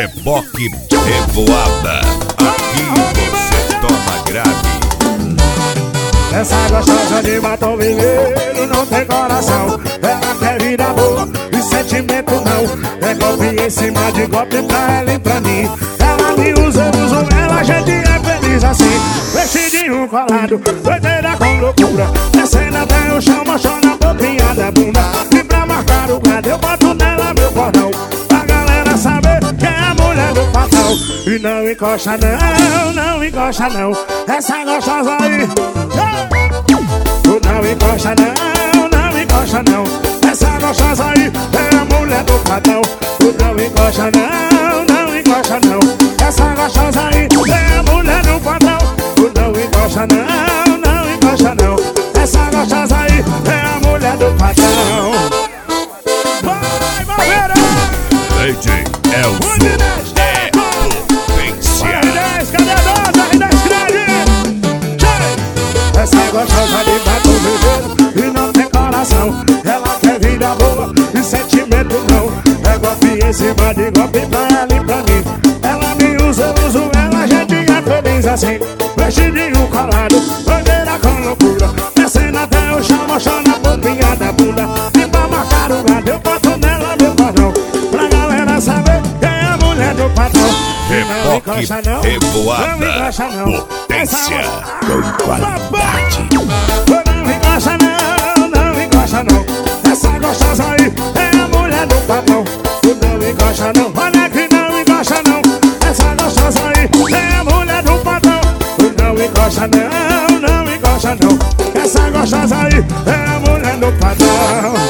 Reboque Revoada. Aqui você toma grave. Essa gostosa de batom vermelho não tem coração. Ela quer vida boa e sentimento não. É golpe em cima de golpe pra ela e pra mim. Ela me usa, eu uso ela, a gente é feliz assim. Vestidinho colado, doideira com loucura. Descendo até o chão, mostrando a bobinha da bunda. E pra marcar o gado eu boto nela meu cordão, pra galera saber que é a mulher do patrão. E não encosta não, não encosta não. Essa gostosa aí não encosta não, não encosta não. Essa gostosa aí é a mulher do patrão. Não encosta não, não encosta não. Essa gostosa aí é a mulher do patrão. Não encosta não, não encosta não. Essa gostosa aí é a mulher do patrão. Vai, Malveira! DJ Elson é potência. Cadê a dose? R10 grande! Essa gostosa de batom vermelho e não tem coração. Ela quer vida boa e sentimento não. É golpe em cima de golpe pra ela e pra mim. Ela me usa, eu uso ela, a gente é feliz assim. Vestidinho colado, bandeira com loucura. Descendo até o chão, mostrando a bobinha da bunda. E pra marcar o gado eu boto nela meu cordão, pra galera saber quem é a mulher do patrão. Reboque Revoada. Potência com qualidade. Não encosta não, não encosta não. Essa gostosa aí é a mulher do patrão. Não encosta não, olha que não encosta não. Essa gostosa aí é a mulher do patrão. Não encosta não, não encosta não. Essa gostosa aí é a mulher do patrão.